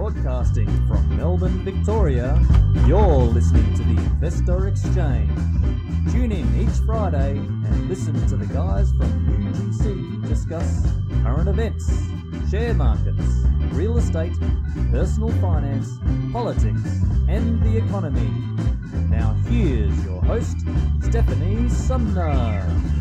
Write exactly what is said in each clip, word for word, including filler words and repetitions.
Broadcasting from Melbourne, Victoria, you're listening to the Investor Exchange. Tune in each Friday and listen to the guys from U G C discuss current events, share markets, real estate, personal finance, politics, and the economy. Now here's your host, Stephanie Sumner.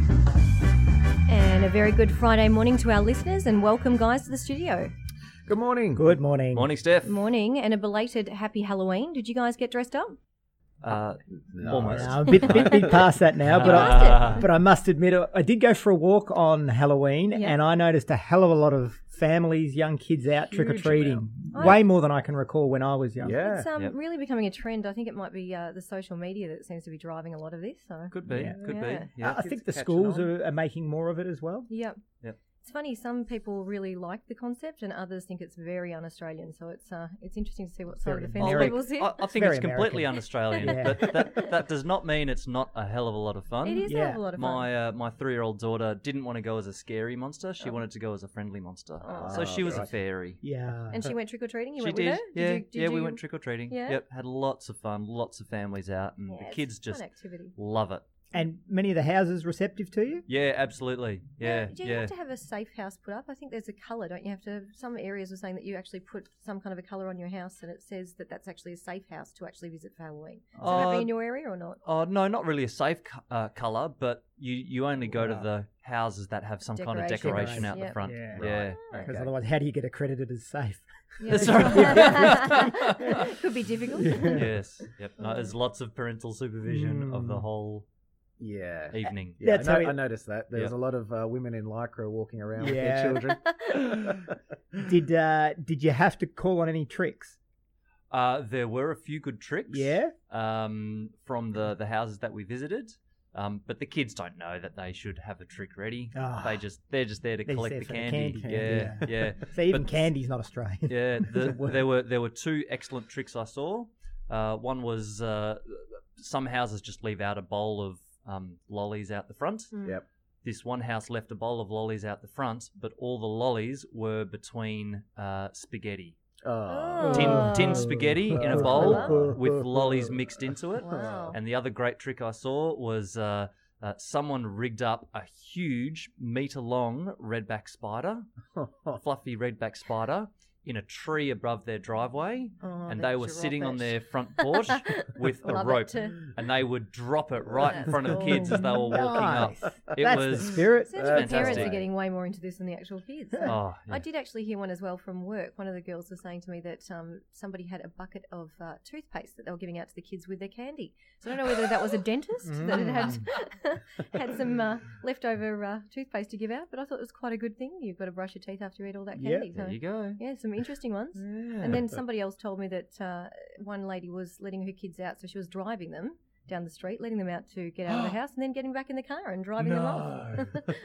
And a very good Friday morning to our listeners, and welcome, guys, to the studio. Good morning. Good morning. Morning, Steph. Morning, and a belated happy Halloween. Did you guys get dressed up? Uh, No. almost. No, a bit, bit, bit past that now, but Past I, but I must admit, I did go for a walk on Halloween, Yeah. and I noticed a hell of a lot of families, young kids out trick or treating. amount. Way more than I can recall when I was young. Yeah. It's um, Yep. really becoming a trend. I think it might be uh, the social media that seems to be driving a lot of this. So, Could be, Yeah. could Yeah. be. Yeah. I think the catching schools on. are, are making more of it as well. yep. Yep. It's funny. Some people really like the concept, and others think it's very un-Australian. So it's uh, it's interesting to see what side of Very the fence American. people sit. I, I think very it's completely American. un-Australian, Yeah. but that, that does not mean it's not a hell of a lot of fun. It is a Yeah. hell of a lot of fun. My uh, my three-year-old daughter didn't want to go as a scary monster. She wanted to go as a friendly monster. Oh. so she was a right. fairy. Yeah. And she went trick or treating. You She went did. with her. Yeah, you, did yeah. We you- went trick or treating. Yeah? Yep. Had lots of fun. Lots of families out, and Yeah, the it's kids fun just activity. love it. And many of the houses receptive to you? Yeah, absolutely. Yeah, Do you yeah. have to have a safe house put up? I think there's a colour, don't you? Have to. Some areas are saying that you actually put some kind of a colour on your house, and it says that that's actually a safe house to actually visit for Halloween. So would that be Uh, in your area or not? Oh no, not really a safe co- uh, color, but you, you only go to Wow. the houses that have some kind of Decoration. decoration out Yep. the front. Yeah. Yeah. Because Okay. otherwise, how do you get accredited as safe? Yeah, That's right. Could be difficult. Yes. Yep. No, there's lots of parental supervision of the Mm. whole Yeah. evening. Yeah, That's I, how no- it- I noticed that. There's Yeah. a lot of uh, women in Lycra walking around with Yeah. their children. Did uh, did you have to call on any tricks? Uh, there were a few good tricks. Yeah. Um, from the the houses that we visited. Um, but the kids don't know that they should have a trick ready. Ah. They just they're just there to They're collect there the for the candy. candy. Yeah, yeah. So even But- candy's not Australian. Yeah, Does the, it work? there were there were two excellent tricks I saw. Uh, one was uh, some houses just leave out a bowl of um, lollies out the front. Mm. Yep. This one house left a bowl of lollies out the front, but all the lollies were between uh, spaghetti. Oh. Tin, Oh. tin spaghetti in a That's bowl clever. with lollies mixed into it. Wow. And the other great trick I saw was uh, uh, someone rigged up a huge metre-long redback spider, a fluffy redback spider, in a tree above their driveway, Oh, and they they were drop sitting on it. their front porch with a Love it rope, too. and they would drop it right in That's front of the kids as they were walking Nice. up. It That's was the spirit. Sounds like the parents fantastic. are getting way more into this than the actual kids. Oh, I yeah. did actually hear one as well from work. One of the girls was saying to me that um, somebody had a bucket of uh, toothpaste that they were giving out to the kids with their candy. So I don't know whether that was a dentist that had had, had some uh, leftover uh, toothpaste to give out, but I thought it was quite a good thing. You've got to brush your teeth after you eat all that Yep. candy. There so, you go. yeah, some interesting ones. And then somebody else told me that uh, one lady was letting her kids out, so she was driving them down the street, letting them out to get out of the house, and then getting back in the car and driving them off.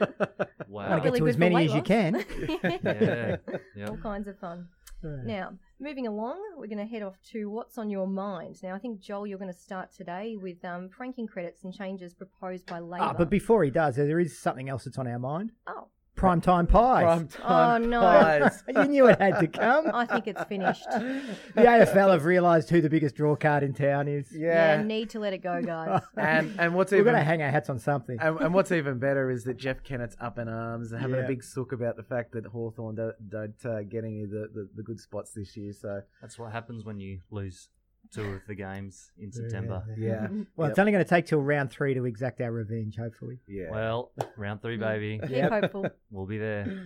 Wow. Want to get Really to good as for many weight as you loss. can. Yeah. Yeah. All kinds of fun. Now, moving along, we're going to head off to what's on your mind. Now, I think, Joel, you're going to start today with um, franking credits and changes proposed by Labor. Ah, but before he does, there is something else that's on our mind. oh, Primetime pies. Prime time Oh, no. pies. You knew it had to come. I think it's finished. The A F L have realised who the biggest draw card in town is. yeah. Yeah. need to let it go, guys. and and what's We're even going to hang our hats on something. and, and what's even better is that Jeff Kennett's up in arms and having Yeah. a big sook about the fact that Hawthorn don't, don't uh, get any of the, the, the good spots this year. So That's what happens when you lose two of the games in September. yeah, Well, Yep. it's only going to take till round three to exact our revenge, hopefully. yeah. Well, round three, baby. Keep Yep. hopeful. We'll be there.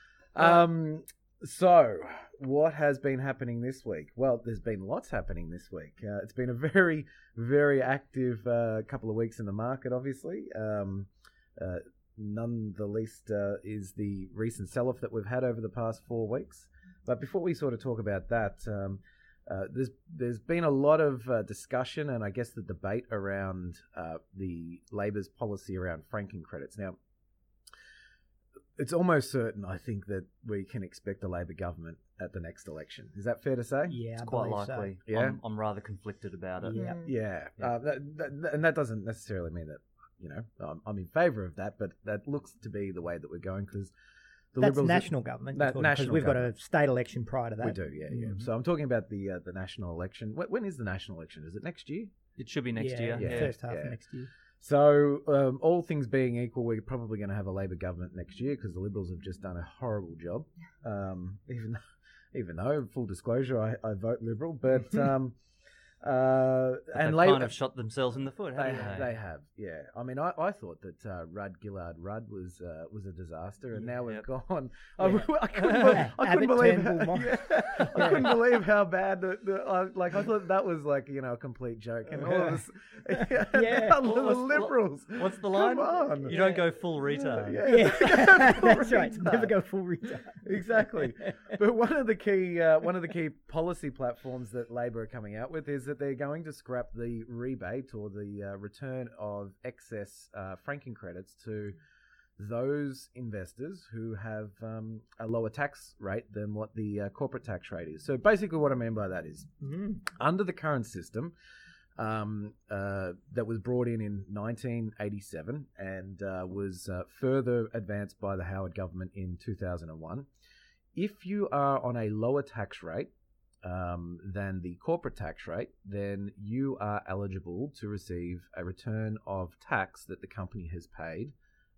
Um. So, what has been happening this week? Well, there's been lots happening this week. Uh, it's been a very, very active uh, couple of weeks in the market, obviously. Um, uh, none the least uh, is the recent sell-off that we've had over the past four weeks. But before we sort of talk about that, um, uh, there's there's been a lot of uh, discussion and I guess the debate around uh, the Labor's policy around franking credits. Now, it's almost certain, I think, that we can expect a Labor government at the next election. Is that fair to say? Yeah, It's I quite believe so. likely. Yeah. I'm, I'm rather conflicted about it. Yeah. Mm. Yeah, Yeah. Uh, that, that, and that doesn't necessarily mean that, you know, I'm, I'm in favour of that, but that looks to be the way that we're going because The That's Liberals national government. Na- Because national we've government. got a state election prior to that. We do, yeah, yeah. Mhm. So I'm talking about the uh, the national election. Wh- When is the national election? Is it next year? It should be next yeah, year. the Yeah. first half yeah. of next year. So um, all things being equal, we're probably going to have a Labor government next year because the Liberals have just done a horrible job. Um, even even though, full disclosure, I, I vote Liberal, but um, uh, But and they've Labor kind of shot themselves in the foot, They, haven't they? they have, yeah. I mean, I, I thought that uh, Rudd Gillard Rudd was uh, was a disaster, and now we've Yep. gone. Yeah. I, I couldn't, be- I couldn't Abbott believe, Turnbull, how, Mo- yeah, I couldn't believe how bad the, the I, like. I thought that was like you know a complete joke, and all of us, yeah, Yeah. now the What was- Liberals. What's the line? Come on. You don't go full retard. Yeah, Yeah, that's right. Retard. Never go full retard. Exactly. But one of the key uh, one of the key policy platforms that Labor are coming out with is that they're going to scrap the rebate or the uh, return of excess uh, franking credits to those investors who have um, a lower tax rate than what the uh, corporate tax rate is. So basically what I mean by that is Mhm. under the current system um, uh, that was brought in in nineteen eighty-seven and uh, was uh, further advanced by the Howard government in two thousand one. If you are on a lower tax rate um, than the corporate tax rate, then you are eligible to receive a return of tax that the company has paid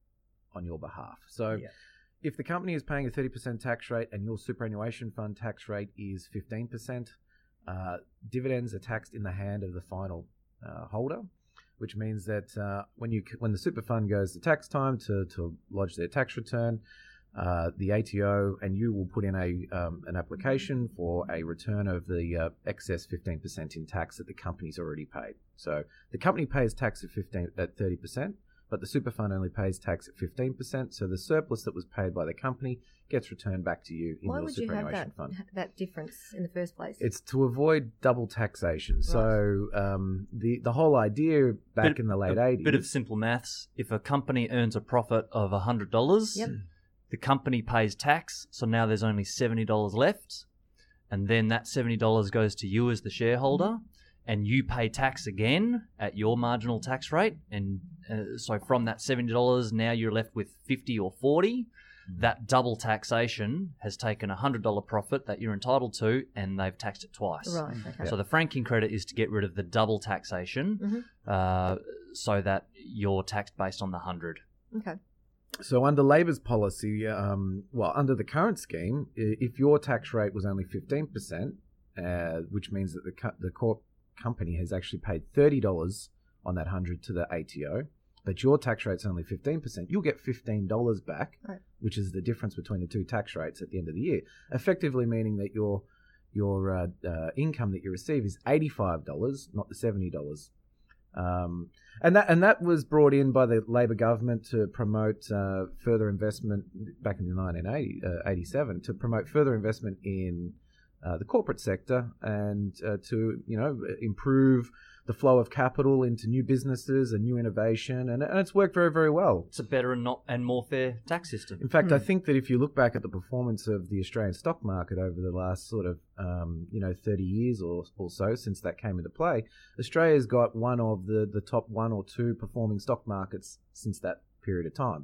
on your behalf. So Yeah. if the company is paying a thirty percent tax rate and your superannuation fund tax rate is fifteen percent, uh, dividends are taxed in the hand of the final uh, holder, which means that uh, when you when the super fund goes to tax time to, to lodge their tax return, uh, the A T O and you will put in a um, an application for a return of the uh, excess fifteen percent in tax that the company's already paid. So the company pays tax at fifteen at thirty percent, but the super fund only pays tax at fifteen percent. So the surplus that was paid by the company gets returned back to you in Why your would you have superannuation that fund. that difference in the first place? It's to avoid double taxation. So um, the the whole idea back Bit- in the late a eighties. Bit of simple maths. If a company earns a profit of one hundred dollars, Yep. the company pays tax, so now there's only seventy dollars left, and then that seventy dollars goes to you as the shareholder, and you pay tax again at your marginal tax rate, and uh, so from that seventy dollars, now you're left with fifty or forty. That double taxation has taken a one hundred dollars profit that you're entitled to, and they've taxed it twice. Right. Okay. So the franking credit is to get rid of the double taxation, Mhm. uh, so that you're taxed based on the hundred. Okay. So under Labor's policy, um, well, under the current scheme, i- if your tax rate was only fifteen percent, uh, which means that the co- the corp company has actually paid thirty dollars on that one hundred to the A T O, but your tax rate's only fifteen percent, you'll get fifteen dollars back, Right. which is the difference between the two tax rates at the end of the year, effectively meaning that your your uh, uh, income that you receive is eighty-five dollars, not the seventy dollars. Um, and that and that was brought in by the Labor government to promote uh, further investment back in the nineteen eighty-seven to promote further investment in uh, the corporate sector and uh, to you know improve the flow of capital into new businesses and new innovation, and, and it's worked very very well. It's a better and not and more fair tax system. In fact, Hmm. I think that if you look back at the performance of the Australian stock market over the last sort of um, you know thirty years or, or so since that came into play, Australia's got one of the, the top one or two performing stock markets since that period of time.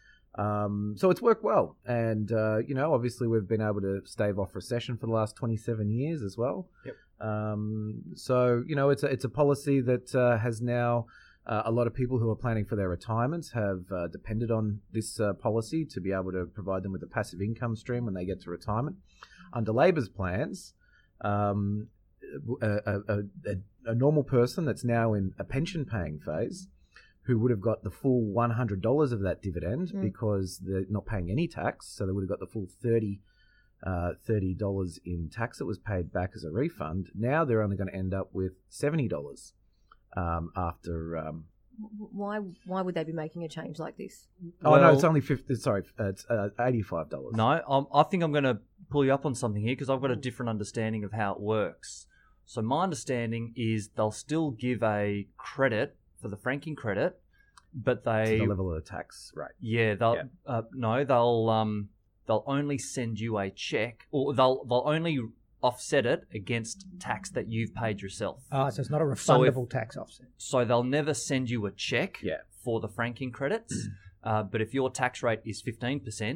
Um, so it's worked well, and uh, you know obviously we've been able to stave off recession for the last twenty-seven years as well. Yep. Um, so you know it's a it's a policy that uh, has now. Uh, a lot of people who are planning for their retirements have uh, depended on this uh, policy to be able to provide them with a passive income stream when they get to retirement. Under Labor's plans, um, a, a, a, a normal person that's now in a pension-paying phase who would have got the full one hundred dollars of that dividend Mm. because they're not paying any tax, so they would have got the full thirty dollars uh, thirty dollars in tax that was paid back as a refund. Now they're only going to end up with seventy dollars. Um, after um, W- Why why would they be making a change like this? oh no, Well- it's only fifty. Sorry, uh, it's uh, eighty-five dollars. No, I'm, I think I'm going to pull you up on something here because I've got a different understanding of how it works. So my understanding is they'll still give a credit for the franking credit, but to they the level of the tax, right? yeah they'll Yeah. Uh, no they'll um they'll only send you a check, or they'll they'll only offset it against tax that you've paid yourself. Ah, so it's not a So if- refundable tax offset. So they'll never send you a check Yeah. for the franking credits. uh, but if your tax rate is fifteen percent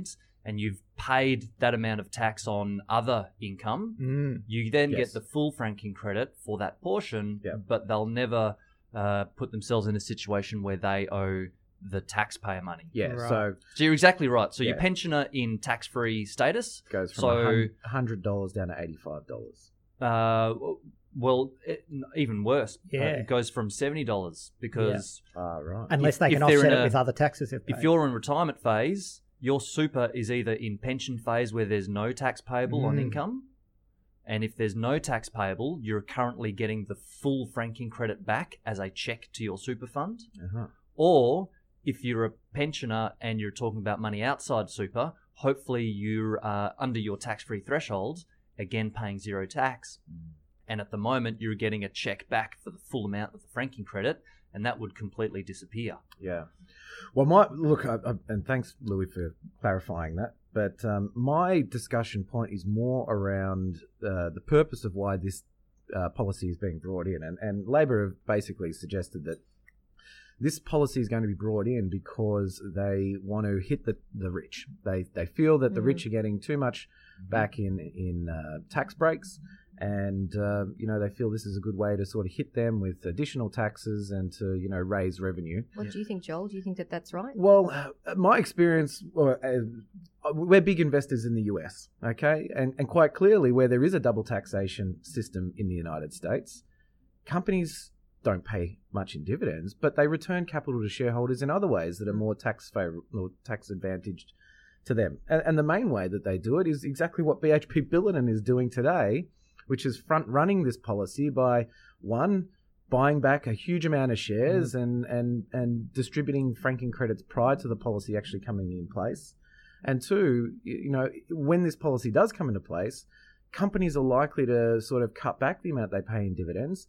and you've paid that amount of tax on other income, Mm. you then Yes. get the full franking credit for that portion, Yeah. but they'll never uh, put themselves in a situation where they owe the taxpayer money. Yeah, Right. so So you're exactly right. So your Yeah. pensioner in tax-free status, it goes from So- one hundred dollars down to eighty-five dollars. uh, well, it, even worse, uh, Yeah. it goes from seventy dollars because Ah, right. Unless If- they if can they're offset in it a- with other taxes. they've if paid. you're in retirement phase, your super is either in pension phase where there's no tax payable on Mm. income, and if there's no tax payable, you're currently getting the full franking credit back as a check to your super fund. Uh-huh. Or if you're a pensioner and you're talking about money outside super, hopefully you're uh, under your tax-free threshold, again paying zero tax. And at the moment, you're getting a check back for the full amount of the franking credit, and that would completely disappear. Yeah. Well, my look, I, I, and thanks, Louis, for clarifying that. But um, my discussion point is more around uh, the purpose of why this uh, policy is being brought in, and and Labor have basically suggested that this policy is going to be brought in because they want to hit the, the rich. They they feel that the Mm. rich are getting too much back in in uh, tax breaks, and uh, you know they feel this is a good way to sort of hit them with additional taxes and to you know raise revenue. What do you think, Joel? Do you think that that's right? Well, uh, my experience, uh, uh, we're big investors in the U S, okay, and and quite clearly where there is a double taxation system in the United States, companies don't pay much in dividends, but they return capital to shareholders in other ways that are more tax favorable or tax advantaged to them. And, and the main way that they do it is exactly what B H P Billiton is doing today, which is front running this policy by one, buying back a huge amount of shares mm. and, and, and distributing franking credits prior to the policy actually coming in place. And two, you know, when this policy does come into place, companies are likely to sort of cut back the amount they pay in dividends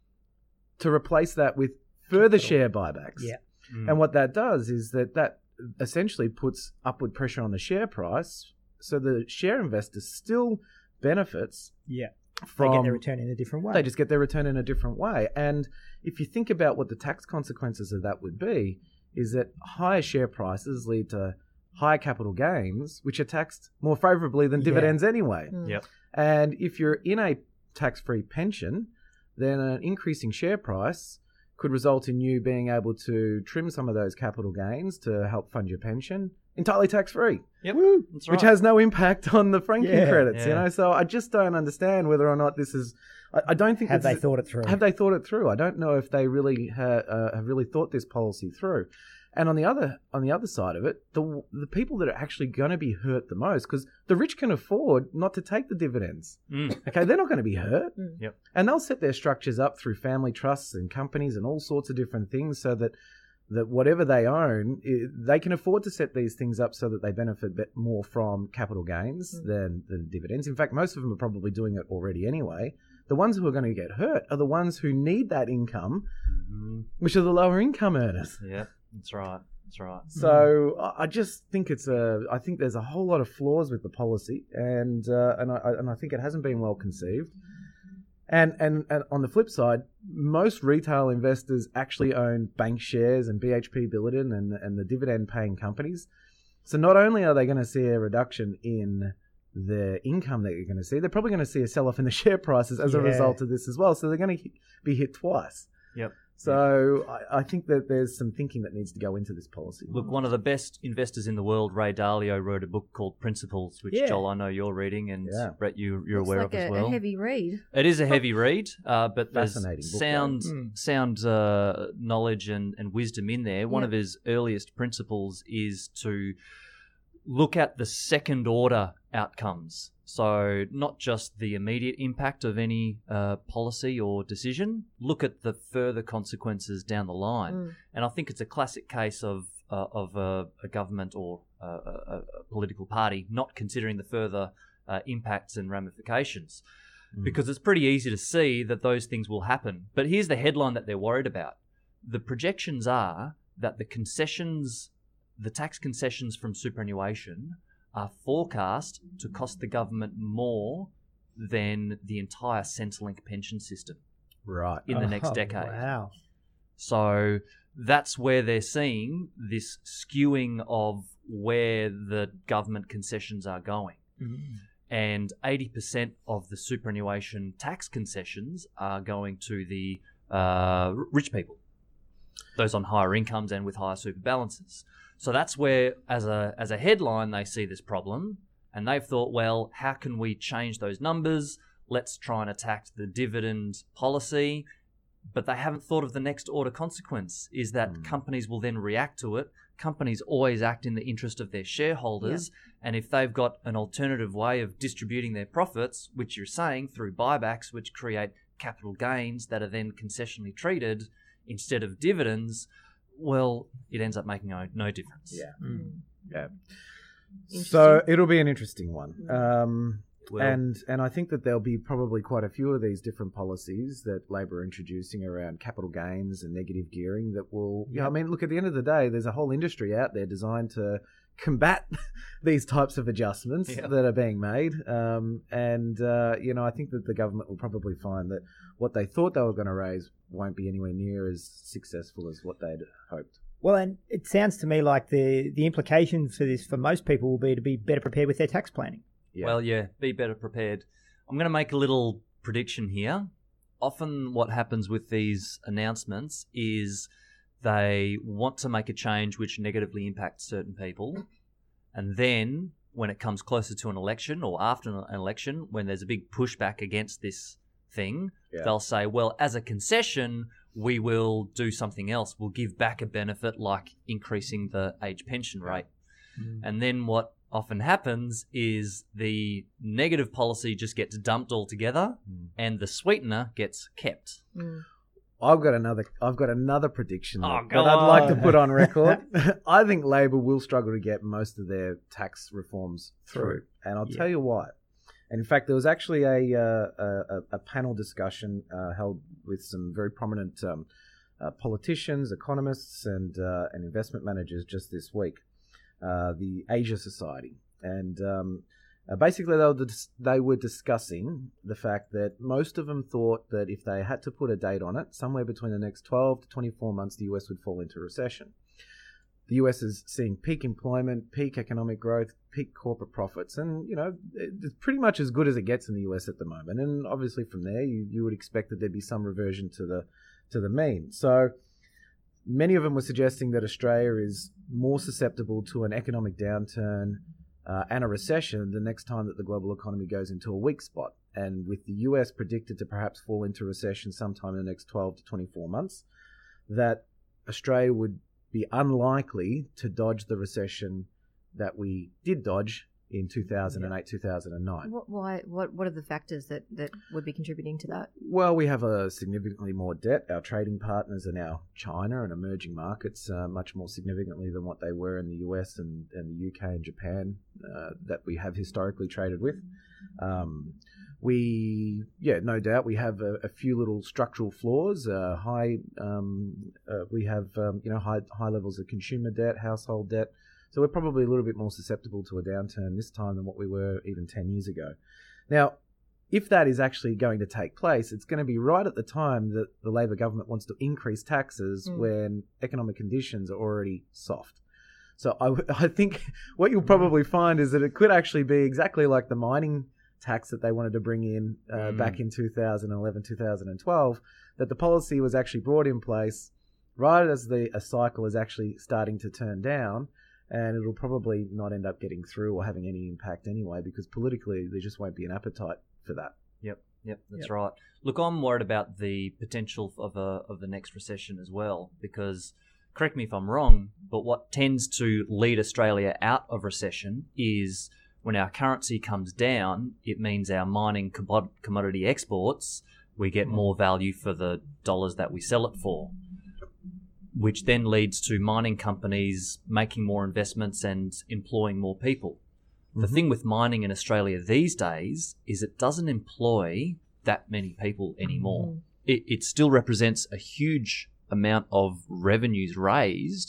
to replace that with further share buybacks. Yeah. Mm. And what that does is that that essentially puts upward pressure on the share price, so the share investor still benefits Yeah. from... They get their return in a different way. They just get their return in a different way. And if you think about what the tax consequences of that would be, is that higher share prices lead to higher capital gains, which are taxed more favourably than Yeah. dividends anyway. Mm. Yep. And if you're in a tax-free pension, then an increasing share price could result in you being able to trim some of those capital gains to help fund your pension entirely tax-free. Yep. Woo! That's right. Which has no impact on the franking Yeah. credits, you Yeah. know? So I just don't understand whether or not this is... I, I don't think Have this they is- thought it through? have they thought it through? I don't know if they really ha, uh, have really thought this policy through. And on the other on the other side of it, the the people that are actually going to be hurt the most, because the rich can afford not to take the dividends. Mm. Okay, they're not going to be hurt. Mm. Yep. And they'll set their structures up through family trusts and companies and all sorts of different things, so that that whatever they own, I they can afford to set these things up so that they benefit bit more from capital gains Mm. than than dividends. In fact, most of them are probably doing it already anyway. The ones who are going to get hurt are the ones who need that income, Mhm. which are the lower income earners. Yeah, that's right. That's right. So I I just think it's a. I think there's a whole lot of flaws with the policy, and uh, and I and I think it hasn't been well conceived. And, and and on the flip side, most retail investors actually own bank shares and B H P Billiton and and the dividend paying companies. So not only are they going to see a reduction in the income that you're going to see, they're probably going to see a sell off in the share prices as a Yeah. result of this as well. So they're going to be hit twice. Yep. So I, I think that there's some thinking that needs to go into this policy. Look, one of the best investors in the world, Ray Dalio, wrote a book called Principles, which, Yeah. Joel, I know you're reading, and Yeah. Brett, you, you're Looks aware like of a, as well. a heavy read. It is a heavy read, uh, but there's Fascinating book, sound, though. Mm. sound uh, knowledge and, and wisdom in there. One Yep. of his earliest principles is to look at the second order outcomes. So not just the immediate impact of any uh, policy or decision, look at the further consequences down the line. Mm. And I think it's a classic case of uh, of a, a government or a, a, a political party not considering the further uh, impacts and ramifications. Mm. Because it's pretty easy to see that those things will happen. But here's the headline that they're worried about. The projections are that the concessions, the tax concessions from superannuation are forecast to cost the government more than the entire Centrelink pension system Right. in the next Oh, decade. Wow. So that's where they're seeing this skewing of where the government concessions are going. Mm. And eighty percent of the superannuation tax concessions are going to the uh, rich people, those on higher incomes and with higher super balances. So that's where, as a as a headline, they see this problem, and they've thought, well, how can we change those numbers? Let's try and attack the dividend policy. But they haven't thought of the next order consequence, is that mm. companies will then react to it. Companies always act in the interest of their shareholders. Yeah. And if they've got an alternative way of distributing their profits, which you're saying through buybacks, which create capital gains that are then concessionally treated instead of dividends, well, it ends up making no, no difference. Yeah. Mm. Yeah. So it'll be an interesting one. Um, Well, and and I think that there'll be probably quite a few of these different policies that Labor are introducing around capital gains and negative gearing that will, yeah, I mean, look, at the end of the day, there's a whole industry out there designed to combat these types of adjustments yeah. that are being made. Um, and, uh, you know, I think that the government will probably find that what they thought they were going to raise won't be anywhere near as successful as what they'd hoped. Well, and it sounds to me like the, the implications for this for most people will be to be better prepared with their tax planning. Yeah. Well, yeah, be better prepared. I'm going to make a little prediction here. Often what happens with these announcements is they want to make a change which negatively impacts certain people. And then when it comes closer to an election or after an election, when there's a big pushback against this thing, Yeah. they'll say, well, as a concession, we will do something else. We'll give back a benefit like increasing the age pension rate. Mm. And then what often happens is the negative policy just gets dumped altogether Mm. and the sweetener gets kept. Mm. I've got another. I've got another prediction Oh, that, go that I'd like to on. put on record. I think Labor will struggle to get most of their tax reforms through, Through. and I'll Yeah. tell you why. And in fact, there was actually a uh, a, a panel discussion uh, held with some very prominent um, uh, politicians, economists, and uh, and investment managers just this week. Uh, the Asia Society, and um, uh, basically they were, dis- they were discussing the fact that most of them thought that if they had to put a date on it, somewhere between the next twelve to twenty-four months, the U S would fall into recession. The U S is seeing peak employment, peak economic growth, peak corporate profits, and you know it's pretty much as good as it gets in the U S at the moment. And obviously from there, you, you would expect that there'd be some reversion to the to the mean. So many of them were suggesting that Australia is more susceptible to an economic downturn uh, and a recession the next time that the global economy goes into a weak spot. And with the U S predicted to perhaps fall into recession sometime in the next twelve to twenty-four months, that Australia would be unlikely to dodge the recession that we did dodge in two thousand eight, two thousand nine. What, why? What? What are the factors that, that would be contributing to that? Well, we have a significantly more debt. Our trading partners are now China and emerging markets, uh, much more significantly than what they were in the U S and, and the U K and Japan uh, that we have historically traded with. Um, we, yeah, no doubt, we have a, a few little structural flaws. Uh, high, um, uh, we have um, you know high high levels of consumer debt, household debt. So we're probably a little bit more susceptible to a downturn this time than what we were even ten years ago. Now, if that is actually going to take place, it's going to be right at the time that the Labor government wants to increase taxes Mm. when economic conditions are already soft. So I, w- I think what you'll probably find is that it could actually be exactly like the mining tax that they wanted to bring in uh, Mm. back in two thousand eleven, two thousand twelve, that the policy was actually brought in place right as the a cycle is actually starting to turn down, and it'll probably not end up getting through or having any impact anyway, because politically there just won't be an appetite for that. Yep, yep, that's Yep. right. Look, I'm worried about the potential of a of the next recession as well, because correct me if I'm wrong, but what tends to lead Australia out of recession is when our currency comes down, it means our mining commod- commodity exports, we get more value for the dollars that we sell it for, which then leads to mining companies making more investments and employing more people. The Mhm. thing with mining in Australia these days is it doesn't employ that many people anymore. Mm. It, it still represents a huge amount of revenues raised,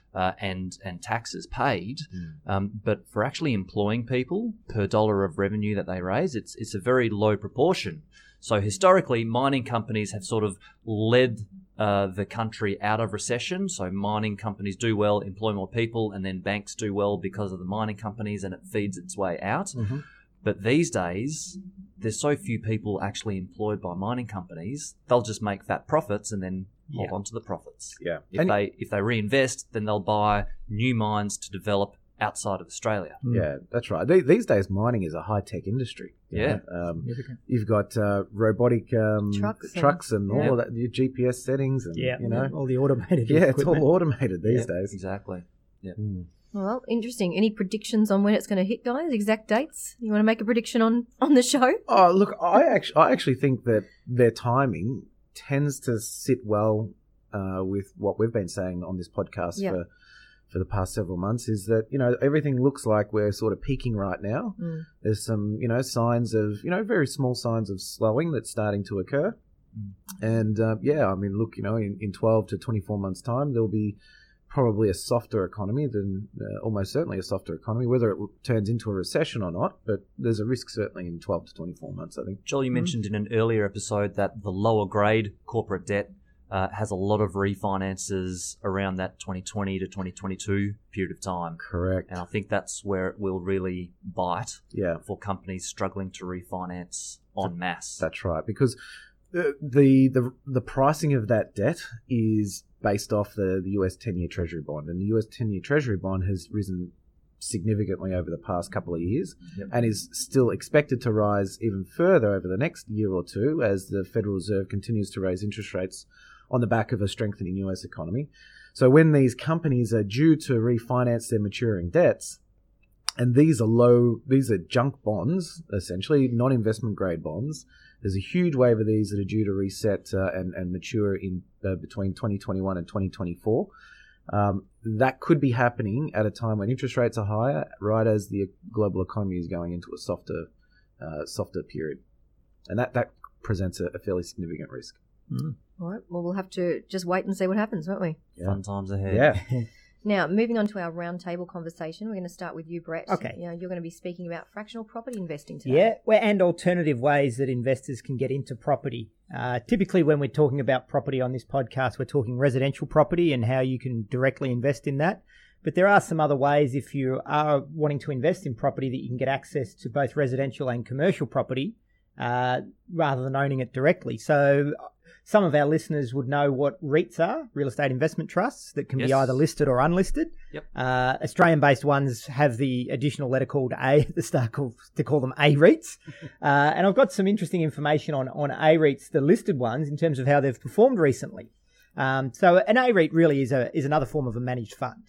uh, and and taxes paid. Mm. Um, but for actually employing people per dollar of revenue that they raise, it's it's a very low proportion. So historically, mining companies have sort of led uh, the country out of recession. So mining companies do well, employ more people, and then banks do well because of the mining companies, and it feeds its way out. Mm-hmm. But these days, there's so few people actually employed by mining companies, they'll just make fat profits and then hold Yeah. on to the profits. Yeah. If And- they if they reinvest, then they'll buy new mines to develop outside of Australia. Yeah, that's right. The- These days, mining is a high tech industry. you Yeah. know. Um, Significant. you've got uh, robotic um, Trucks and- trucks and all Yeah. of that, your G P S settings, and Yeah, you know, all the automated yeah, it's equipment. all automated these Yeah, days. Exactly. Mm. Well, interesting. Any predictions on when it's going to hit, guys? Exact dates? You want to make a prediction on, on the show? Oh, look, I actually, I actually think that their timing tends to sit well uh, with what we've been saying on this podcast Yeah. for for the past several months. Is that, you know, everything looks like we're sort of peaking right now. Mm. There's some, you know, signs of, you know, very small signs of slowing that's starting to occur. Mm. And uh, yeah, I mean, look, you know, in, in twelve to twenty-four months' time, there'll be probably a softer economy than uh, almost certainly a softer economy, whether it turns into a recession or not. But there's a risk certainly in twelve to twenty-four months, I think. Joel, you mentioned in an earlier episode that the lower grade corporate debt uh, has a lot of refinances around that twenty twenty to twenty twenty-two period of time. Correct. And I think that's where it will really bite Yeah. for companies struggling to refinance en masse. That's right, because the, the the the pricing of that debt is based off the, the U S ten-year Treasury bond, and the U S ten-year Treasury bond has risen significantly over the past couple of years, Yep. and is still expected to rise even further over the next year or two as the Federal Reserve continues to raise interest rates on the back of a strengthening U S economy. So when these companies are due to refinance their maturing debts, and these are low, these are junk bonds, essentially, non-investment grade bonds. There's a huge wave of these that are due to reset uh, and, and mature in uh, between twenty twenty-one and twenty twenty-four. Um, that could be happening at a time when interest rates are higher, right as the global economy is going into a softer, uh, softer period, and that that presents a, a fairly significant risk. Mm. All right. Well, we'll have to just wait and see what happens, won't we? Yeah. Fun times ahead. Yeah. Now, moving on to our roundtable conversation, we're going to start with you, Brett. Okay. You know, you're going to be speaking about fractional property investing today. Yeah, well, and alternative ways that investors can get into property. Uh, typically, when we're talking about property on this podcast, we're talking residential property and how you can directly invest in that. But there are some other ways if you are wanting to invest in property that you can get access to both residential and commercial property uh, rather than owning it directly. So some of our listeners would know what REITs are, real estate investment trusts, that can be Yes. either listed or unlisted. Yep. Uh, Australian-based ones have the additional letter called A at the start called, to call them A REITs. Uh, and I've got some interesting information on, on A REITs, the listed ones, in terms of how they've performed recently. Um, so an A REIT really is a is another form of a managed fund.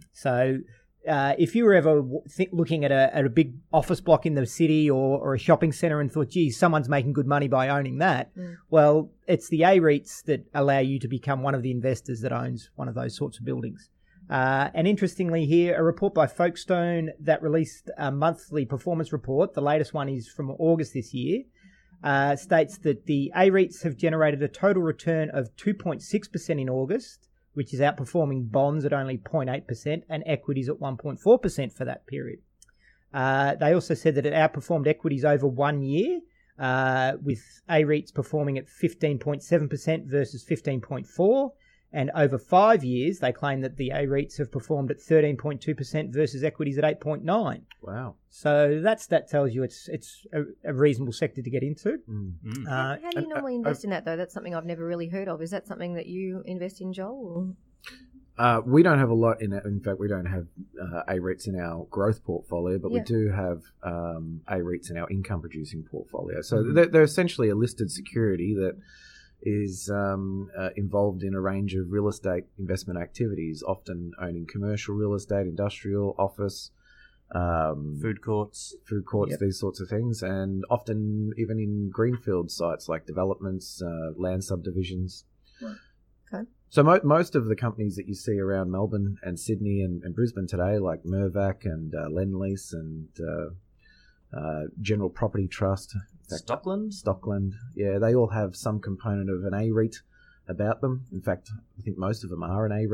So uh, if you were ever w- th- looking at a, at a big office block in the city or, or a shopping centre and thought, geez, someone's making good money by owning that, Mm. well, it's the A REITs that allow you to become one of the investors that owns one of those sorts of buildings. Uh, and interestingly here, a report by Folkestone that released a monthly performance report, the latest one is from August this year, uh, states that the A REITs have generated a total return of two point six percent in August, which is outperforming bonds at only zero point eight percent and equities at one point four percent for that period. Uh, they also said that it outperformed equities over one year, uh, with A REITs performing at fifteen point seven percent versus fifteen point four percent. And over five years, they claim that the A REITs have performed at thirteen point two percent versus equities at eight point nine percent. Wow. So that's, that tells you it's it's a, a reasonable sector to get into. Mm. Mm. Uh, How do you and, normally uh, invest in that, though? That's something I've never really heard of. Is that something that you invest in, Joel? Or? Uh, we don't have a lot in it. In fact, we don't have uh, A REITs in our growth portfolio, but Yeah. we do have um, A REITs in our income producing portfolio. So Mhm. they're, they're essentially a listed security that is um, uh, involved in a range of real estate investment activities, often owning commercial real estate, industrial, office, um, Food courts. food courts, Yep. these sorts of things, and often even in greenfield sites like developments, uh, land subdivisions. Right. Okay. So mo- most of the companies that you see around Melbourne and Sydney and, and Brisbane today, like Mirvac and uh, Lendlease and uh, uh, General Property Trust, in fact, Stockland. Stockland, yeah, they all have some component of an A REIT about them. In fact, I think most of them are an A REIT.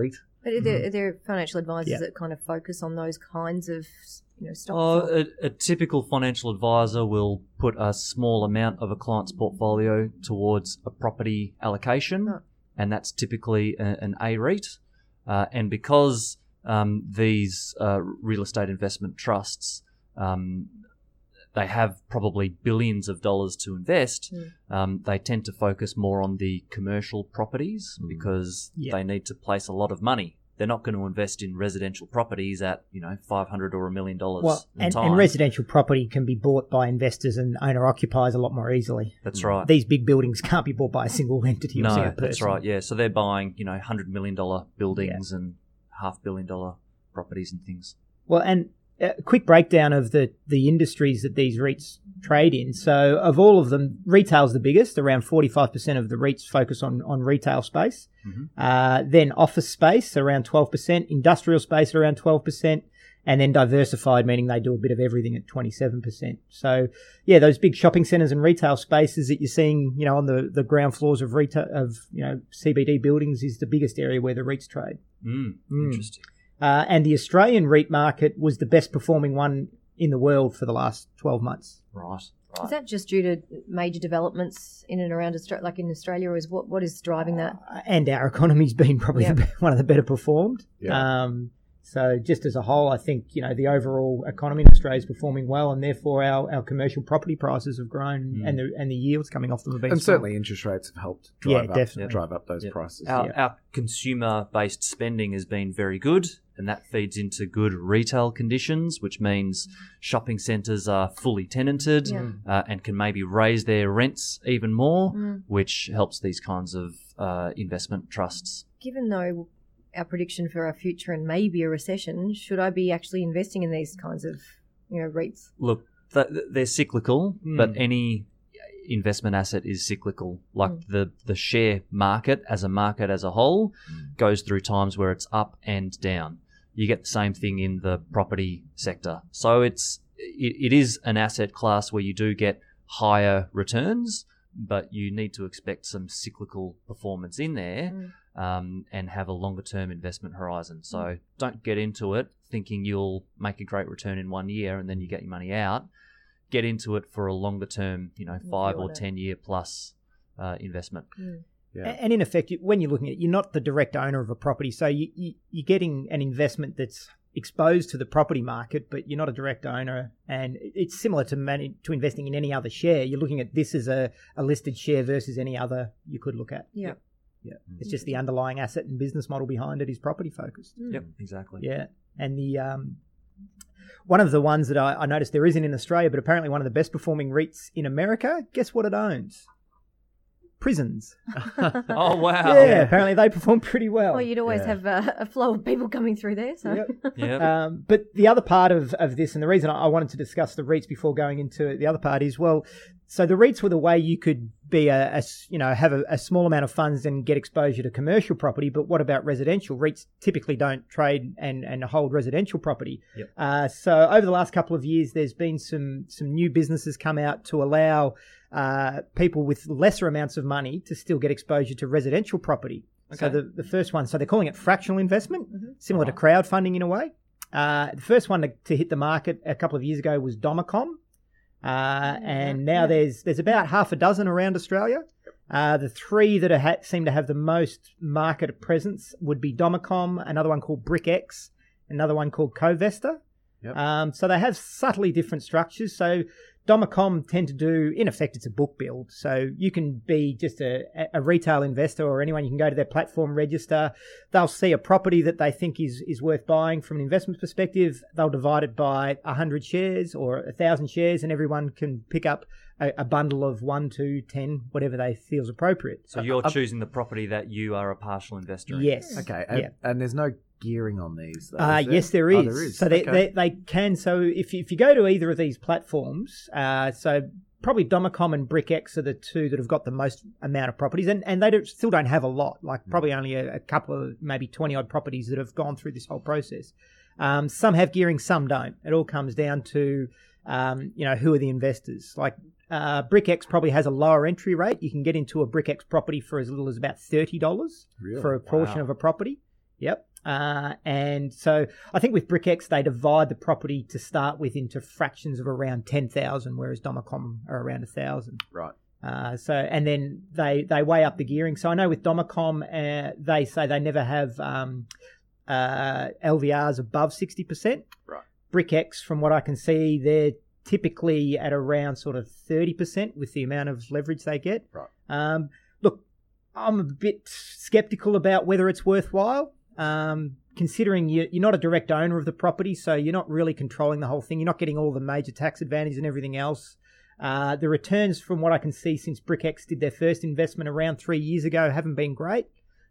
But are there, are there financial advisors Yeah. that kind of focus on those kinds of, you know, stocks? Oh, or- a, a typical financial advisor will put a small amount of a client's portfolio towards a property allocation, Right. and that's typically a, an A REIT. Uh, and because um, these uh, real estate investment trusts, um, they have probably billions of dollars to invest, Mm. um, they tend to focus more on the commercial properties Mm. because Yeah. they need to place a lot of money. They're not going to invest in residential properties at, you know, five hundred or a million dollars Well, in and, time. and residential property can be bought by investors and owner occupiers a lot more easily. That's right. These big buildings can't be bought by a single entity or no, single person. that's right. Yeah, so they're buying, you know, one hundred million dollars buildings and half billion dollar properties and things. Well, and a quick breakdown of the, the industries that these REITs trade in. So of all of them, retail's the biggest. Around forty-five percent of the REITs focus on, on retail space. Mhm. Uh, then office space, around twelve percent. Industrial space, around twelve percent. And then diversified, meaning they do a bit of everything at twenty-seven percent. So, yeah, those big shopping centres and retail spaces that you're seeing, you know, on the, the ground floors of retail, of, you know, C B D buildings is the biggest area where the REITs trade. Mm, Mm. Interesting. Uh, and the Australian REIT market was the best performing one in the world for the last twelve months. Right. Right. Is that just due to major developments in and around Australia, like in Australia, or is what what is driving that? Uh, and our economy's been probably Yeah. the be- one of the better performed. Yeah. Um, so just as a whole, I think, you know, the overall economy in Australia is performing well, and therefore our, our commercial property prices have grown, Mm. and the and the yields coming off them have been And strong. certainly interest rates have helped Yeah, drive up, definitely. drive up those Yeah. prices. Our, Yeah. our consumer-based spending has been very good, and that feeds into good retail conditions, which means shopping centres are fully tenanted Yeah. uh, and can maybe raise their rents even more, Mm. which helps these kinds of uh, investment trusts. Given though our prediction for our future and maybe a recession, should I be actually investing in these kinds of, you know, REITs? Look, th- th- they're cyclical, Mm. but any investment asset is cyclical. Like Mm. the, the share market as a market as a whole Mm. goes through times where it's up and down. You get the same thing in the property sector. So it's it, it is an asset class where you do get higher returns, but you need to expect some cyclical performance in there. Mm. Um, and have a longer term investment horizon. So don't get into it thinking you'll make a great return in one year and then you get your money out. Get into it for a longer term, you know, If you five or wanna- ten year plus uh, investment. Mm. Yeah. And in effect, you- when you're looking at it, you're not the direct owner of a property. So you, you, you're getting an investment that's exposed to the property market, but you're not a direct owner. And it's similar to man- to investing in any other share. You're looking at this as a, a listed share versus any other you could look at. Yeah. Yeah. It's just the underlying asset and business model behind it is property focused. Mm. Yep, exactly. Yeah. And the um, one of the ones that I, I noticed there isn't in Australia, but apparently one of the best performing REITs in America, guess what it owns? Prisons. Oh, wow. Yeah, apparently they perform pretty well. Well, you'd always Yeah. have uh, a flow of people coming through there. So. Yep. Yep. Um, but the other part of, of this, and the reason I I wanted to discuss the REITs before going into the other part is, well, so the REITs were the way you could be a, a s- you know, have a, a small amount of funds and get exposure to commercial property. But what about residential? REITs typically don't trade and, and hold residential property. Yep. Uh, so over the last couple of years, there's been some some new businesses come out to allow uh, people with lesser amounts of money to still get exposure to residential property. So Okay. the, the first one, so they're calling it fractional investment, Mhm. similar to crowdfunding in a way. Uh, the first one to, to hit the market a couple of years ago was Domicom, uh, and now yeah. there's there's about half a dozen around Australia. Uh, the three that are ha- seem to have the most market presence would be Domicom, another one called BrickX, another one called Covesta. Yep. Um, so they have subtly different structures. So Domicom tend to do, in effect, it's a book build. So you can be just a, a retail investor or anyone. You can go to their platform, register. They'll see a property that they think is, is worth buying from an investment perspective. They'll divide it by one hundred shares or one thousand shares, and everyone can pick up a, a bundle of one, two, ten, whatever they feel is appropriate. So you're uh, choosing the property that you are a partial investor in. Yes. Okay, and, Yeah. and there's no gearing on these, though. Uh, is there? yes, there is. Oh, there is. So they, Okay. they, they can. So if you, if you go to either of these platforms, uh, so probably Domicom and BrickX are the two that have got the most amount of properties, and, and they don't, still don't have a lot, like probably only a, a couple of maybe twenty odd properties that have gone through this whole process. Um, some have gearing, some don't. It all comes down to um, you know, who are the investors. Like uh, BrickX probably has a lower entry rate. You can get into a BrickX property for as little as about thirty dollars Really? for a portion Wow. of a property. Yep. Uh, and so I think with BrickX, they divide the property to start with into fractions of around ten thousand, whereas Domicom are around one thousand. Right. Uh, so and then they, they weigh up the gearing. So I know with Domicom, uh, they say they never have um, uh, L V Rs above sixty percent. Right. BrickX, from what I can see, they're typically at around sort of thirty percent with the amount of leverage they get. Right. Um, look, I'm a bit skeptical about whether it's worthwhile. Um, considering you, you're not a direct owner of the property, so you're not really controlling the whole thing. You're not getting all the major tax advantages and everything else. Uh, the returns, from what I can see, since BrickX did their first investment around three years ago, haven't been great.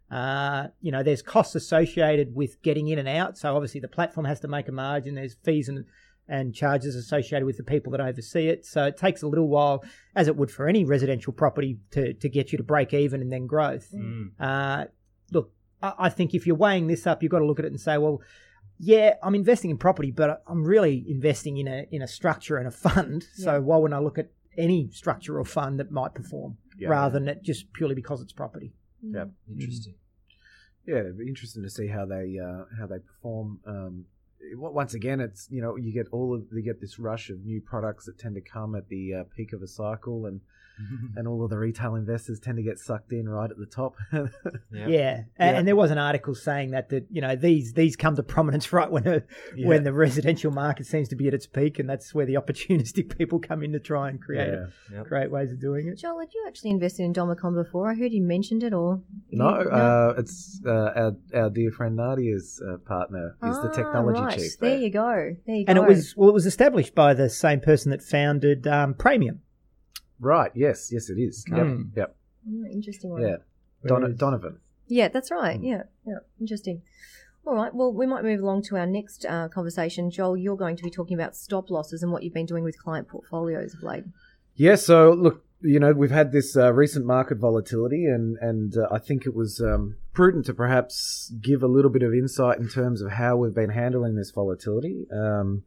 Uh, you know, there's costs associated with getting in and out. So obviously the platform has to make a margin. There's fees and, and charges associated with the people that oversee it. So it takes a little while, as it would for any residential property, to, to get you to break even and then growth. Mm. Uh, look, I think if you're weighing this up, you've got to look at it and say, well, yeah, I'm investing in property, but I'm really investing in a in a structure and a fund. Yeah. So why wouldn't I look at any structure or fund that might perform Yeah. rather than it just purely because it's property? Yeah. Interesting. Yeah, it'd be interesting to see how they uh, how they perform. Um, w- once again, it's you know you get all of you get this rush of new products that tend to come at the uh, peak of a cycle, and and all of the retail investors tend to get sucked in right at the top. Yeah. Yeah, and, Yeah. and there was an article saying that that you know these these come to prominence right when a, Yeah. when the residential market seems to be at its peak, and that's where the opportunistic people come in to try and create Yeah. Yep. great ways of doing it. Joel, had you actually invested in Domicom before? I heard you mentioned it, or No, uh, it's uh, our our dear friend Nadia's uh, partner is the Ah, technology right. chief. There there. you go. There you And go. it was well, it was established by the same person that founded um, Premium. Right? Yes, yes, it is. Yep, Mm. yep. Mm, interesting one. Yeah, Don- Whereas- Donovan. Yeah, that's right. Mm. Yeah, yeah, interesting. All right. Well, we might move along to our next uh, conversation. Joel, you're going to be talking about stop losses and what you've been doing with client portfolios of late. Yeah, so look, you know, we've had this uh, recent market volatility, and and uh, I think it was um, prudent to perhaps give a little bit of insight in terms of how we've been handling this volatility. Um,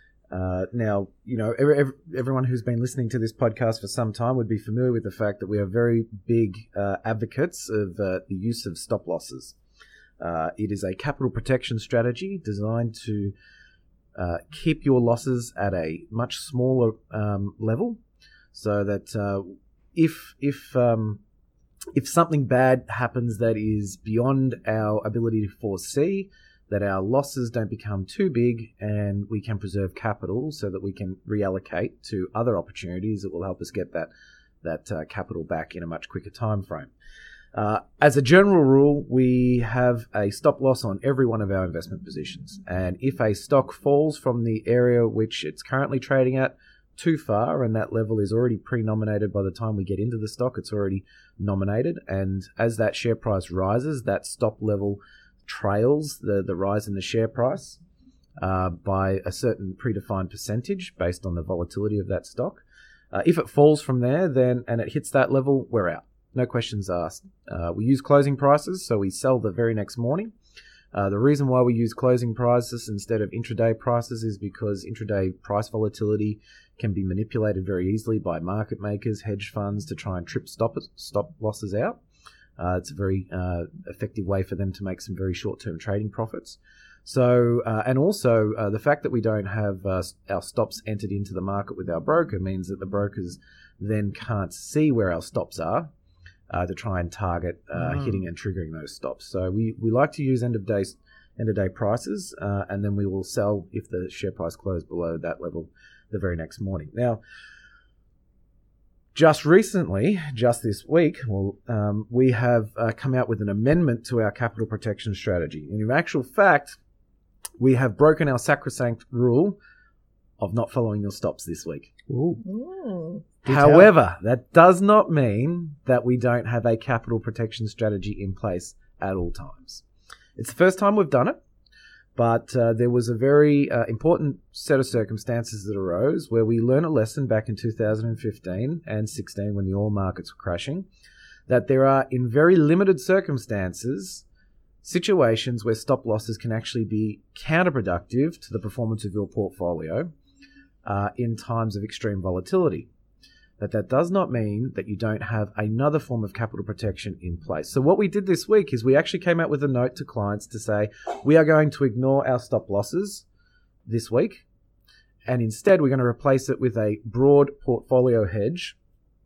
uh, now, you know, every, every, everyone who's been listening to this podcast for some time would be familiar with the fact that we are very big uh, advocates of uh, the use of stop losses. Uh, it is a capital protection strategy designed to uh, keep your losses at a much smaller um, level, so that uh, if if um, if something bad happens that is beyond our ability to foresee, that our losses don't become too big, and we can preserve capital so that we can reallocate to other opportunities that will help us get that that uh, capital back in a much quicker time frame. Uh, as a general rule, we have a stop loss on every one of our investment positions, and if a stock falls from the area which it's currently trading at too far, and that level is already pre-nominated by the time we get into the stock, it's already nominated, and as that share price rises, that stop level trails the, the rise in the share price uh, by a certain predefined percentage based on the volatility of that stock. Uh, if it falls from there, then and it hits that level, we're out. No questions asked. Uh, we use closing prices, so we sell the very next morning. Uh, the reason why we use closing prices instead of intraday prices is because intraday price volatility can be manipulated very easily by market makers, hedge funds, to try and trip stop stop losses out. Uh, it's a very uh, effective way for them to make some very short-term trading profits. So, uh, and also uh, the fact that we don't have uh, our stops entered into the market with our broker means that the brokers then can't see where our stops are uh, to try and target uh, Mm. hitting and triggering those stops. So we, we like to use end of day end of day prices, uh, and then we will sell if the share price closed below that level the very next morning. Now, just recently, just this week, well, um, we have uh, come out with an amendment to our capital protection strategy. And in actual fact, we have broken our sacrosanct rule of not following your stops this week. Ooh. Mm. Good However, that does not mean that we don't have a capital protection strategy in place at all times. It's the first time we've done it, but uh, there was a very uh, important set of circumstances that arose where we learned a lesson back in two thousand fifteen and sixteen when the oil markets were crashing, that there are, in very limited circumstances, situations where stop losses can actually be counterproductive to the performance of your portfolio uh, in times of extreme volatility. But that does not mean that you don't have another form of capital protection in place. So what we did this week is we actually came out with a note to clients to say we are going to ignore our stop losses this week, and instead we're going to replace it with a broad portfolio hedge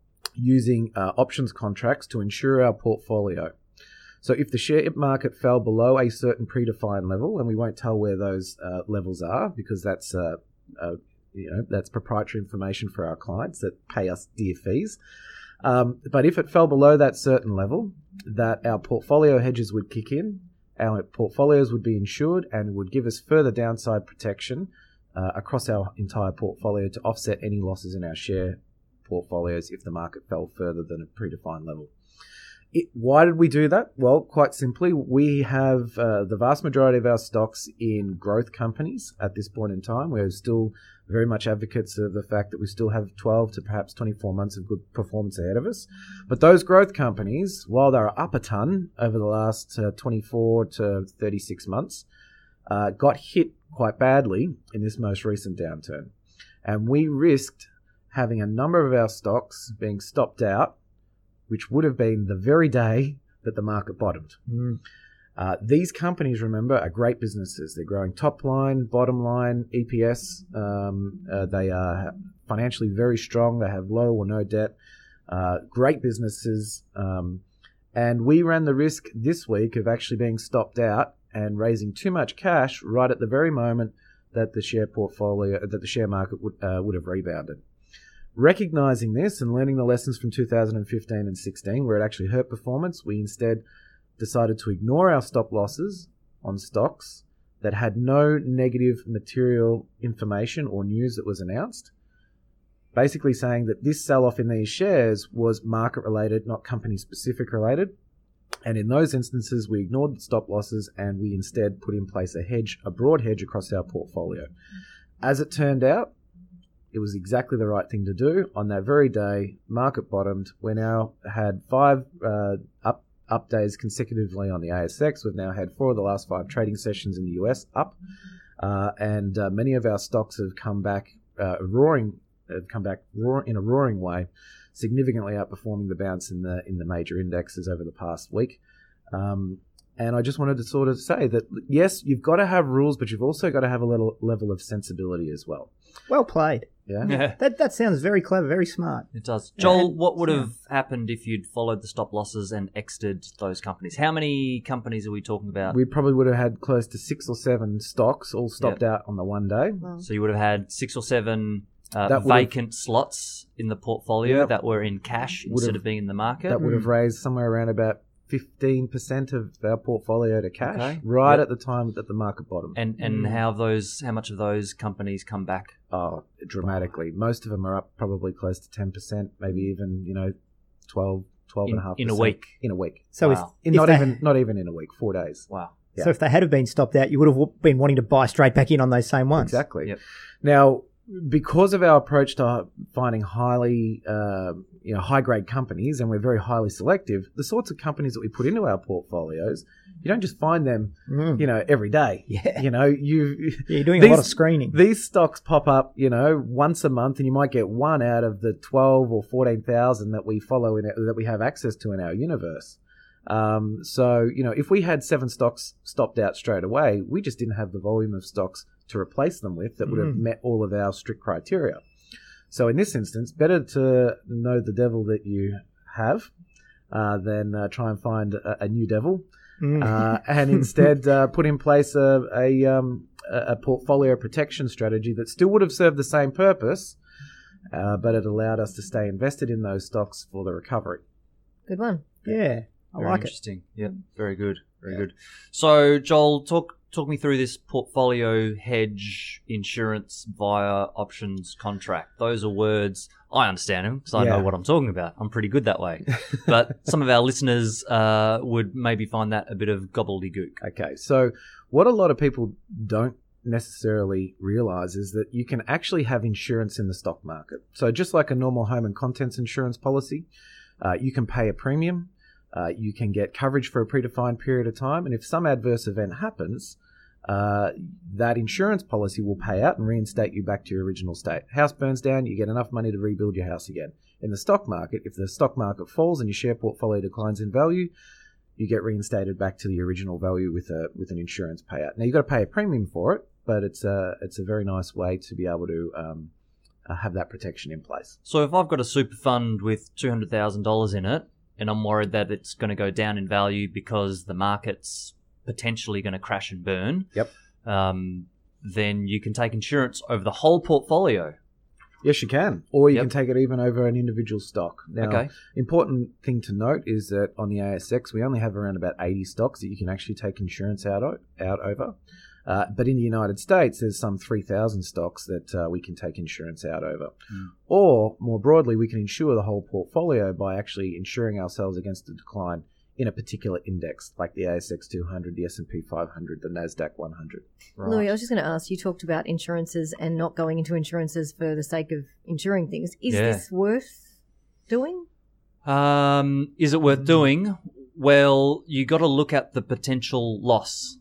using uh, options contracts to insure our portfolio. So if the share market fell below a certain predefined level, and we won't tell where those uh, levels are because that's uh, uh, you know that's proprietary information for our clients that pay us dear fees. Um, but if it fell below that certain level, that our portfolio hedges would kick in, our portfolios would be insured, and would give us further downside protection uh, across our entire portfolio to offset any losses in our share portfolios if the market fell further than a predefined level. It, why did we do that? Well, quite simply, we have uh, the vast majority of our stocks in growth companies at this point in time. We're still very much advocates of the fact that we still have twelve to perhaps twenty-four months of good performance ahead of us. But those growth companies, while they're up a ton over the last uh, twenty-four to thirty-six months, uh, got hit quite badly in this most recent downturn. And we risked having a number of our stocks being stopped out, which would have been the very day that the market bottomed. Mm. Uh, these companies, remember, are great businesses. They're growing top line, bottom line, E P S. Um, uh, they are financially very strong. They have low or no debt. Uh, great businesses. Um, and we ran the risk this week of actually being stopped out and raising too much cash right at the very moment that the share portfolio, that the share market would uh, would have rebounded. Recognizing this and learning the lessons from two thousand fifteen and sixteen, where it actually hurt performance, we instead decided to ignore our stop losses on stocks that had no negative material information or news that was announced, basically saying that this sell-off in these shares was market-related, not company-specific related. And in those instances, we ignored the stop losses and we instead put in place a hedge, a broad hedge across our portfolio. As it turned out, it was exactly the right thing to do. On that very day, market bottomed. We now had five uh, up up days consecutively on the A S X. We've now had four of the last five trading sessions in the U S up, uh, and uh, many of our stocks have come back uh, roaring, have come back roar, in a roaring way, significantly outperforming the bounce in the in the major indexes over the past week. Um, and I just wanted to sort of say that yes, you've got to have rules, but you've also got to have a little level of sensibility as well. Well played. Yeah. Yeah, That that sounds very clever, very smart. it does. Joel, Yeah. what would Yeah. have happened if you'd followed the stop losses and exited those companies? How many companies are we talking about? We probably would have had close to six or seven stocks all stopped out on the one day. Well, So you would have had six or seven uh, That would have- vacant slots in the portfolio Yep. that were in cash Would instead have- of being in the market. That would have raised somewhere around about fifteen percent of our portfolio to cash, Okay. right Yep. at the time that the market bottomed. And and Mm. how have those how much of those companies come back? Oh, dramatically. Most of them are up probably close to ten percent, maybe even, you know, twelve, twelve In- and a half in a percent week? In a week. So Wow. In if, not if they, even not even in a week, four days. Wow. Yeah. so if they had have been stopped out, you would have w- been wanting to buy straight back in on those same ones. Exactly. Yep. Now, because of our approach to finding highly, uh, you know, high-grade companies, and we're very highly selective, the sorts of companies that we put into our portfolios, you don't just find them, Mm. you know, every day. Yeah. You know, you Yeah, you're doing These- a lot of screening. These stocks pop up, you know, once a month, and you might get one out of the twelve or fourteen thousand that we follow in that we have access to in our universe. Um, so, you know, if we had seven stocks stopped out straight away, we just didn't have the volume of stocks to replace them with that would have Mm. met all of our strict criteria. So, in this instance, better to know the devil that you have uh, than uh, try and find a, a new devil. Mm. Uh, and instead uh, put in place a a, um, a portfolio protection strategy that still would have served the same purpose, uh, but it allowed us to stay invested in those stocks for the recovery. good one. yeah, I Very like it. interesting. Yep. Very good. Very good. So Joel, talk talk me through this portfolio hedge insurance via options contract. Those are words I understand them because I Yeah. know what I'm talking about. I'm pretty good that way. But some of our listeners uh, would maybe find that a bit of gobbledygook. Okay, so what a lot of people don't necessarily realize is that you can actually have insurance in the stock market. So just like a normal home and contents insurance policy, uh, you can pay a premium. Uh, you can get coverage for a predefined period of time, and if some adverse event happens, uh, that insurance policy will pay out and reinstate you back to your original state. House burns down, you get enough money to rebuild your house again. In the stock market, if the stock market falls and your share portfolio declines in value, you get reinstated back to the original value with a with an insurance payout. Now, you've got to pay a premium for it, but it's a, it's a very nice way to be able to um, uh, have that protection in place. So if I've got a super fund with two hundred thousand dollars in it, and I'm worried that it's going to go down in value because the market's potentially going to crash and burn, Yep. um, then you can take insurance over the whole portfolio. Yes, you can. Or you Yep. can take it even over an individual stock. Now, Okay. important thing to note is that on the A S X, we only have around about eighty stocks that you can actually take insurance out, o- out over. Uh, but in the United States, there's some three thousand stocks that uh, we can take insurance out over. Mm. Or, more broadly, we can insure the whole portfolio by actually insuring ourselves against a decline in a particular index, like the A S X two hundred, the S and P five hundred, the NASDAQ one hundred. Right. Louis, I was just going to ask, you talked about insurances and not going into insurances for the sake of insuring things. Is Yeah. this worth doing? Um, is it worth doing? Well, you got to look at the potential loss,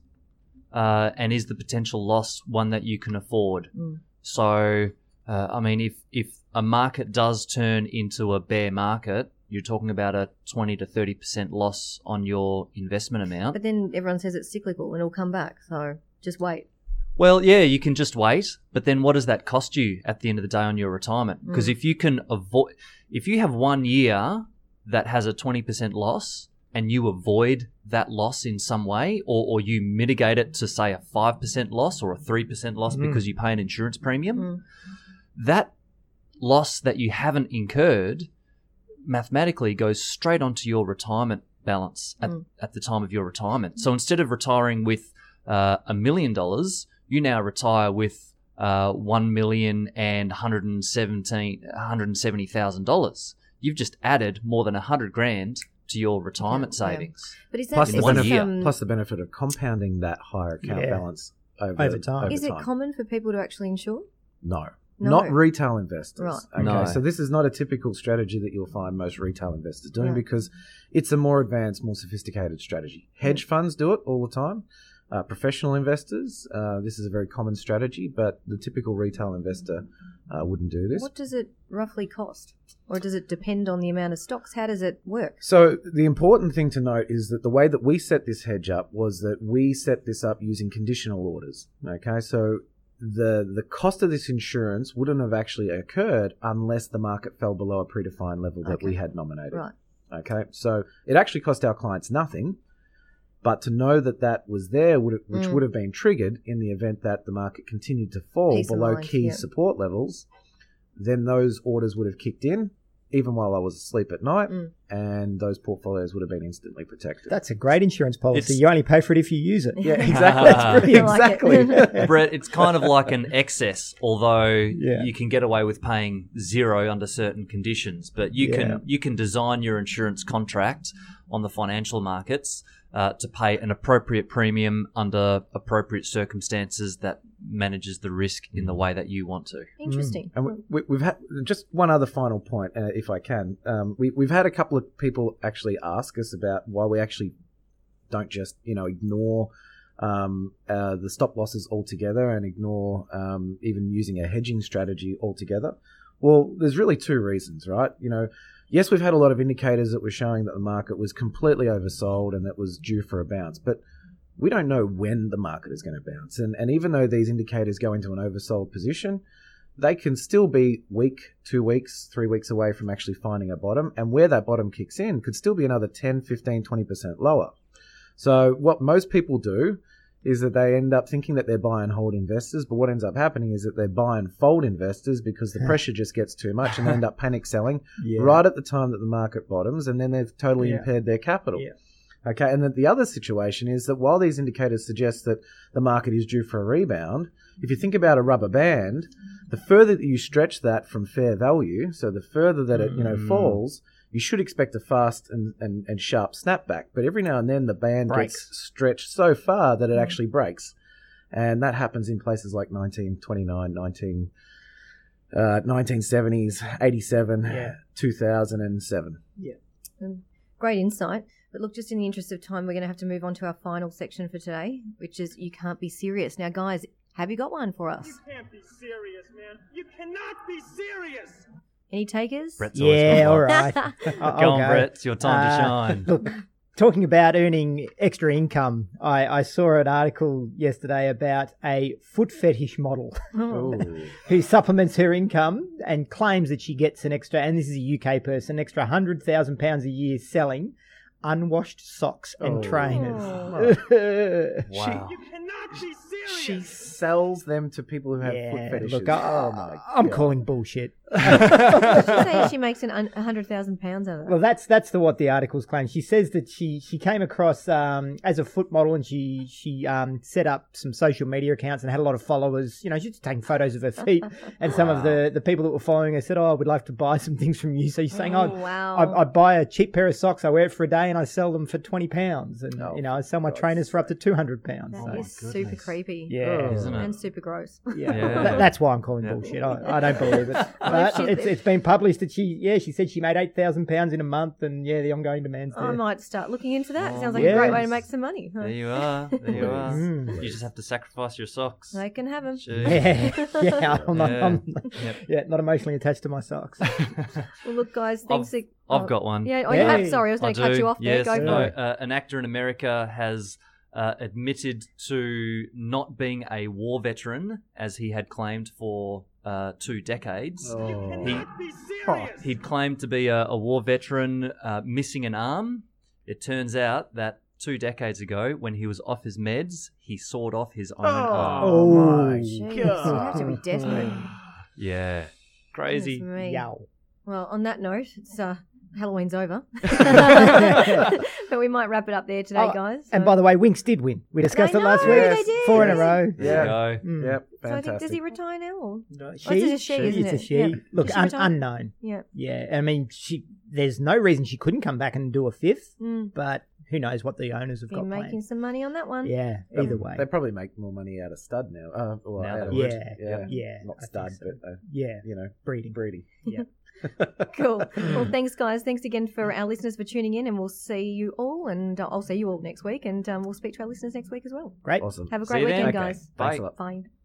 uh, and is the potential loss one that you can afford? Mm. So, uh, I mean, if if a market does turn into a bear market, you're talking about a twenty to thirty percent loss on your investment amount. But then everyone says it's cyclical and it'll come back, so just wait. Well, yeah, you can just wait, but then what does that cost you at the end of the day on your retirement? Because Mm. if you can avoid, if you have one year that has a twenty percent loss and you avoid that loss in some way, or, or you mitigate it to, say, a five percent loss or a three percent loss Mm. because you pay an insurance premium, Mm. that loss that you haven't incurred mathematically goes straight onto your retirement balance at, Mm. at the time of your retirement. So instead of retiring with uh, a million dollars, you now retire with uh, one million and one hundred seventeen, one hundred seventy thousand dollars. You've just added more than a hundred grand to your retirement Yeah, yeah. savings. But is that Plus in the, is one this, benefit, year. um, plus the benefit of compounding that higher account Yeah. balance over, Over time. over is it time. common for people to actually insure? No. No. Not retail investors. Right. Okay, No. so this is not a typical strategy that you'll find most retail investors doing Right. because it's a more advanced, more sophisticated strategy. Hedge funds do it all the time. Uh, professional investors, uh, this is a very common strategy, but the typical retail investor uh, wouldn't do this. What does it roughly cost? Or does it depend on the amount of stocks? How does it work? So the important thing to note is that the way that we set this hedge up was that we set this up using conditional orders. Okay, so the the cost of this insurance wouldn't have actually occurred unless the market fell below a predefined level that Okay. we had nominated. Right. Okay, so it actually cost our clients nothing, but to know that that was there, would which Mm. would have been triggered in the event that the market continued to fall Peace of below mind, key yeah. support levels, then those orders would have kicked in, even while I was asleep at night, Mm. and those portfolios would have been instantly protected. That's a great insurance policy. It's- You only pay for it if you use it. yeah, exactly. That's brilliant. I like it. exactly. Brett, it's kind of like an excess, although Yeah. you can get away with paying zero under certain conditions. But you Yeah. can you can design your insurance contract on the financial markets uh, to pay an appropriate premium under appropriate circumstances that manages the risk in the way that you want to. Interesting. And we, we, we've had just one other final point, uh, if I can. Um, we, we've had a couple of people actually ask us about why we actually don't just, you know, ignore um, uh, the stop losses altogether and ignore um, even using a hedging strategy altogether. Well, there's really two reasons, right? You know, yes, we've had a lot of indicators that were showing that the market was completely oversold and that was due for a bounce, but we don't know when the market is going to bounce. And, and even though these indicators go into an oversold position, they can still be week, two weeks, three weeks away from actually finding a bottom. And where that bottom kicks in could still be another ten, fifteen, twenty percent lower. So what most people do is that they end up thinking that they're buy and hold investors, but what ends up happening is that they're buy and fold investors because the pressure just gets too much and they end up panic selling Yeah. right at the time that the market bottoms, and then they've totally Yeah. impaired their capital. Yeah. Okay, and then the other situation is that while these indicators suggest that the market is due for a rebound, if you think about a rubber band, the further that you stretch that from fair value, so the further that it you know Mm. falls, you should expect a fast and, and, and sharp snapback. But every now and then the band Breaks. gets stretched so far that it Mm. actually breaks. And that happens in places like nineteen twenty-nine, nineteen, uh, nineteen seventies, eighty-seven, Yeah. two thousand seven. Um, great insight. But look, just in the interest of time, we're going to have to move on to our final section for today, which is You Can't Be Serious. Now, guys, have you got one for us? You can't be serious, man. You cannot be serious. Any takers? Brett's always Yeah, got all one. right. I'll, Go I'll on, go. Brett. It's your time to Uh, shine. Look, talking about earning extra income, I, I saw an article yesterday about a foot fetish model Oh. Ooh. who supplements her income and claims that she gets an extra, and this is a U K person, an extra one hundred thousand pounds a year selling unwashed socks and Oh. trainers. Wow. She sells them to people who have Yeah, foot fetishes. look, I, oh my I'm God. calling bullshit. What did she say she makes an un- one hundred thousand pounds out of that? Well, that's that's the what the article's claim. She says that she she came across um, as a foot model, and she she um, set up some social media accounts and had a lot of followers. You know, she's taking photos of her feet, and some of the, the people that were following her said, "Oh, we'd like to buy some things from you." So she's saying, Oh, "Oh, wow. I, I buy a cheap pair of socks, I wear it for a day, and I sell them for twenty pounds, and Oh, you know, I sell my God's trainers for up to two hundred pounds." That So, is super goodness. creepy. yeah, Isn't it? And super gross. yeah, Yeah. That, that's why I'm calling Yeah. bullshit. I, I don't believe it. But she- it's, it's been published that she, yeah, she said she made eight thousand pounds in a month, and yeah, the ongoing demand's there. I might start looking into that. Oh, Sounds like yes. a great way to make some money. Huh? There you are. There you are. Mm. You just have to sacrifice your socks. They can have them. Jeez. Yeah, yeah, I'm not, Yeah. I'm, Yep. yeah, not emotionally attached to my socks. Well, look, guys, thanks. I've, a- I've oh, got one. Yeah, oh, you Yay. have. Sorry, I was going to I cut do. you off there. Yes, Go for no, it. uh, an actor in America has uh, admitted to not being a war veteran, as he had claimed for uh, two decades. Oh. He, he'd claimed to be a, a war veteran uh, missing an arm. It turns out that two decades ago, when he was off his meds, he sawed off his own arm. Oh, my Jeez, you God. have to be desperate. Yeah. Crazy. Goodness me. Yow. Well, on that note, it's uh, Halloween's over. But we might wrap it up there today, Oh, guys. And So- by the way, Winks did win. We discussed I it last know, week. they did. Four in a row. There Yeah. you go. Mm. Yep, so I think, fantastic. does he retire now? Or? She, Oh, it's a she, isn't it's a it? she. Yeah. Look, Is she un- retired? unknown. Yeah. Yeah, I mean, she. There's no reason she couldn't come back and do a fifth, Mm. but who knows what the owners have Been got making planned. some money on that one. Yeah, either way. They probably make more money out of stud now. Uh, well, Now out they of would. yeah, Yeah, yeah, yeah, not I think stud, so. but uh, Yeah, you know, breeding. breeding. Yeah. Cool. Well, thanks, guys. Thanks again for our listeners for tuning in, and we'll see you all, and uh, I'll see you all next week, and um, we'll speak to our listeners next week as well. Great. Awesome. Have a See great you then. weekend, Okay. guys. Thanks Bye. a lot. Bye.